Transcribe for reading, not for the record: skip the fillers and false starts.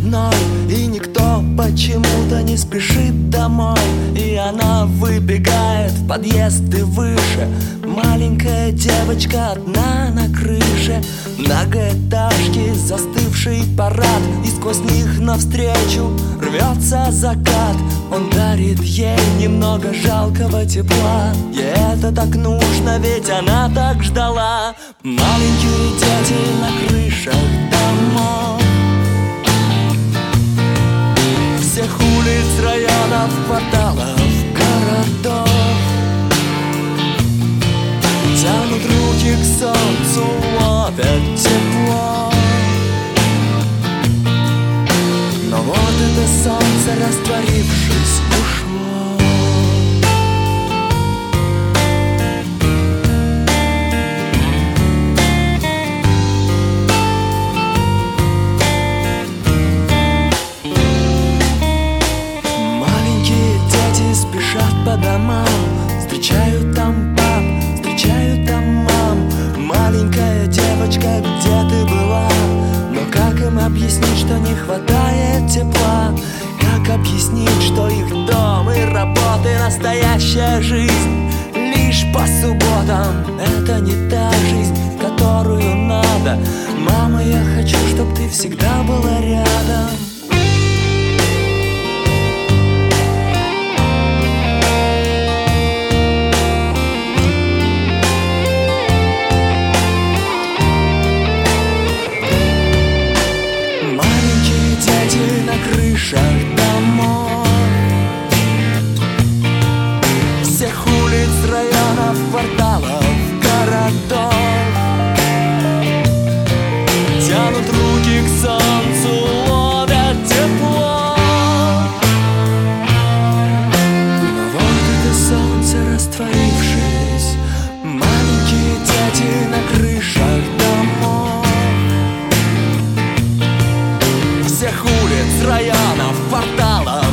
одной, и никто почему-то не спешит домой. И она выбегает в подъезд и выше. Маленькая девочка одна на крыше. Многоэтажки, застывший парад, и сквозь них навстречу рвется закат. Он дарит ей немного жалкого тепла. Ей это так нужно, ведь она так ждала. Маленькие дети на крышах домов всех улиц, районов, кварталов, городов тянут руки к солнцу, ловят тепло. Но вот это солнце, растворившись, ушло. Маленькие дети спешат по домам, встречают там пап, встречают там мам. Маленькая девочка, где ты была? Но как им объяснить, что не хватает тепла? Как объяснить, что их дом и работа и настоящая жизнь лишь по субботам? Это не та жизнь, которую надо. Мама, я хочу, чтоб ты всегда была рядом. Дети на крышах домов всех улиц, районов, кварталов, городов тянут руки к солнцу, ловят тепло. Но вот это солнце, растворившись, маленькие дети на крышах домов всех улиц, районов, кварталов,